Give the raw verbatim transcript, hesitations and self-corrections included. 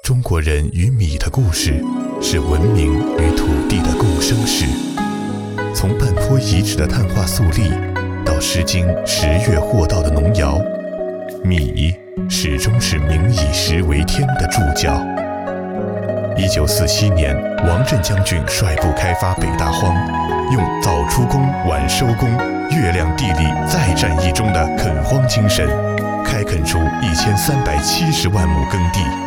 中国人与米的故事是文明与土地的共生史。从半坡遗址的碳化粟粒，到《诗经》十月获到的农谣，米始终是民以食为天的助教。一九四七年，王震将军率部开发北大荒，用早出工、晚收工、月亮地里再战役中的垦荒精神，开垦出一千三百七十万亩耕地。